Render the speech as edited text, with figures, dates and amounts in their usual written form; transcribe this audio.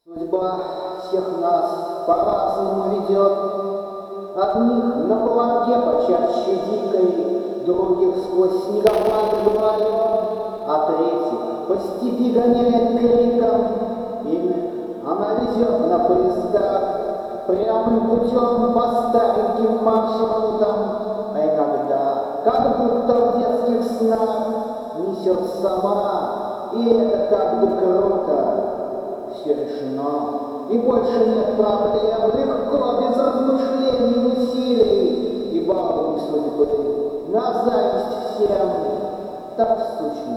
Судьба всех нас по-разному ведет. Одних на поводке почаще дикой, других сквозь снегопады вдвоем, а третьих по степи гоняет криком. Иных она везет на поездах, прямым путем по стареньким маршрутам, а иногда, как будто в детских снах, несет сама, и это как бы круто. Все решено, и больше нет проблем, легко, без размышлений, усилий, и баловни судьбы, на зависть всем, так скучно.